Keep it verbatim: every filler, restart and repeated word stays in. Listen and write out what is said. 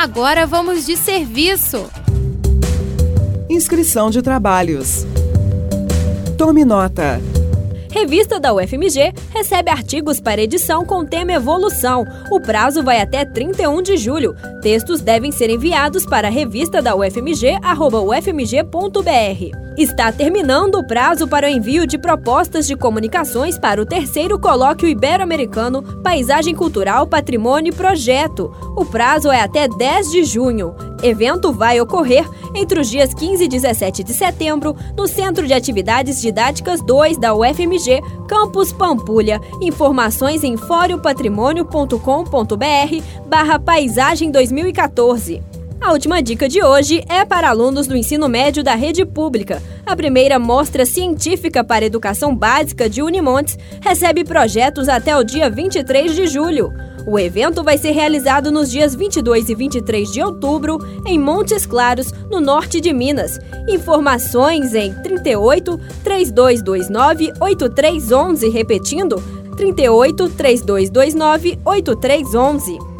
Agora vamos de serviço. Inscrição de trabalhos. Tome nota. Revista da U F M G recebe artigos para edição com tema Evolução. O prazo vai até trinta e um de julho. Textos devem ser enviados para a revista da U F M G, arroba u f m g ponto b r. Está terminando o prazo para o envio de propostas de comunicações para o terceiro Colóquio Ibero-Americano Paisagem Cultural, Patrimônio e Projeto. O prazo é até dez de junho. Evento vai ocorrer entre os dias quinze e dezessete de setembro no Centro de Atividades Didáticas dois da U F M G, Campus Pampulha. Informações em fórumpatrimônio ponto com ponto b r barra paisagem dois mil e quatorze. A última dica de hoje é para alunos do ensino médio da rede pública. A primeira mostra científica para educação básica de Unimontes recebe projetos até o dia vinte e três de julho. O evento vai ser realizado nos dias vinte e dois e vinte e três de outubro em Montes Claros, no norte de Minas. Informações em trinta e oito, três dois dois nove, oito três um um, repetindo, trinta e oito, três dois dois nove, oito três um um.